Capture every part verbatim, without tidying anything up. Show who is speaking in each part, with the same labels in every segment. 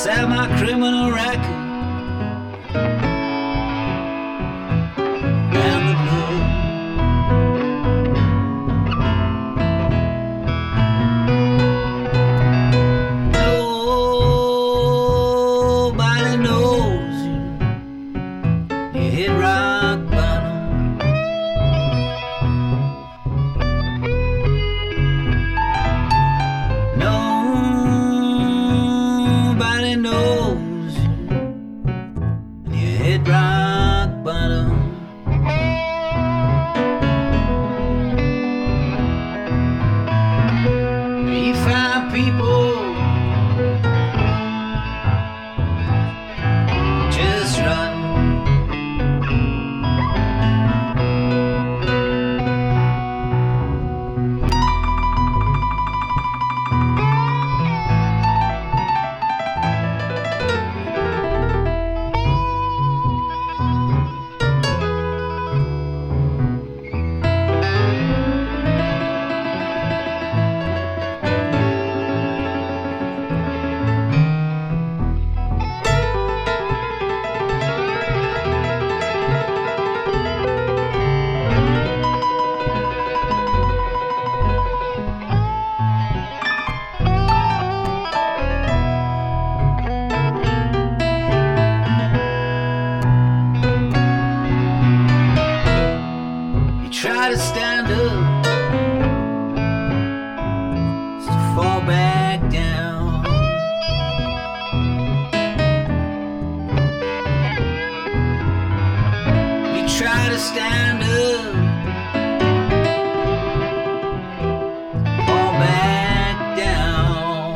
Speaker 1: sell my criminal record and the blue. Nobody knows you. You hit rock bottom. Nobody knows you. You hit rock bottom. You find people just run. Try to stand up, just to fall back down. You try to stand up, fall back down.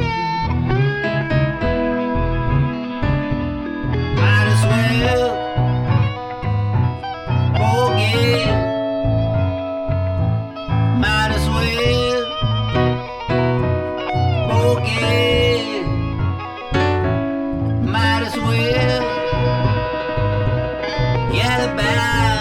Speaker 1: Might as well forget. Might as well forget. Might as well get about.